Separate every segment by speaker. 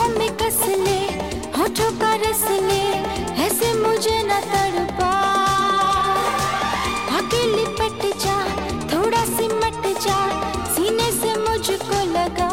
Speaker 1: बाहों में कस ले, होठों का रस ले, ऐसे मुझे न तड़पा। आके लिपट जा, थोड़ा सिमट जा, सीने से मुझको लगा।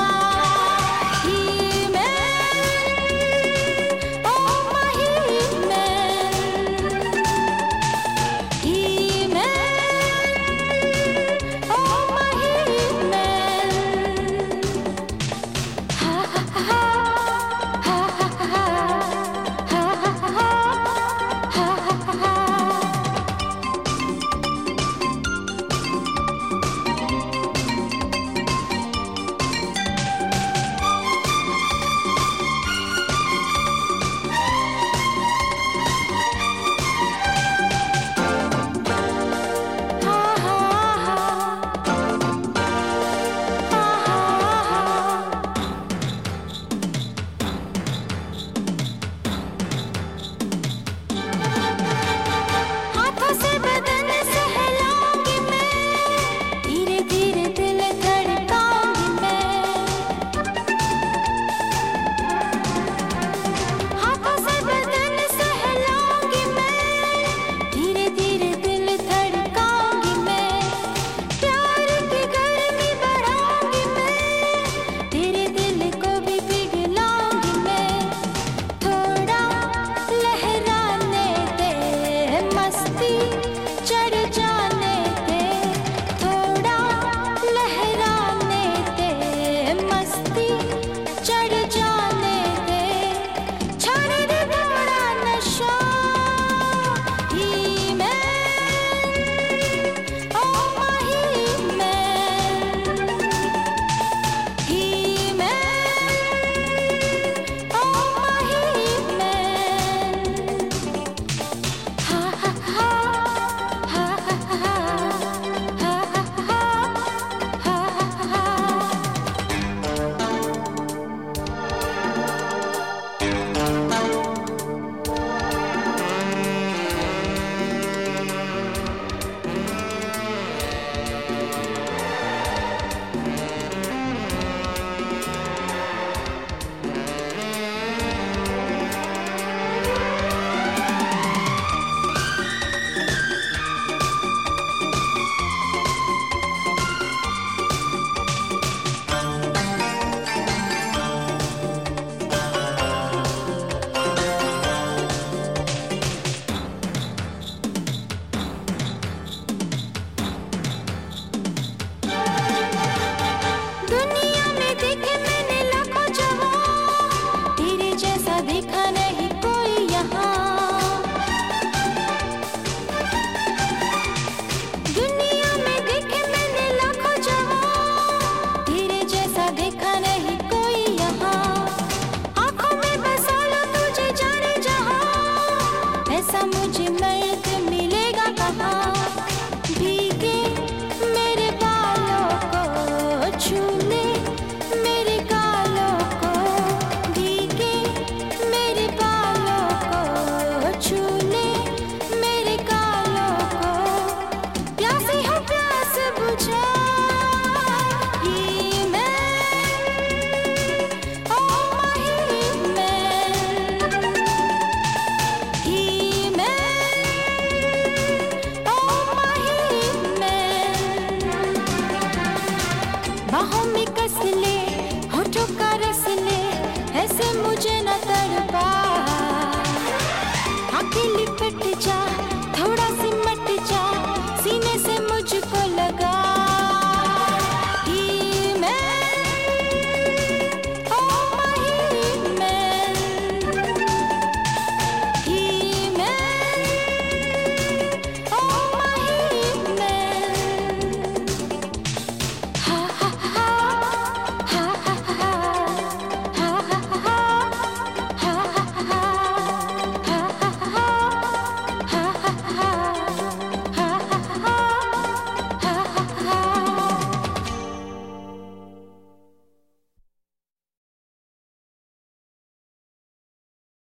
Speaker 1: मुझे मर्द मिलेगा कहाँ, भीगे मेरे बालों को छू ले, मेरे गालों को भीगे, मेरे बालों को छू ले, मेरे गालों को। प्यासी हूँ प्यास बुझा ही मैं, ओ माही मैं, ही बाहों में कस ले, होठों का रस ले, ऐसे मुझे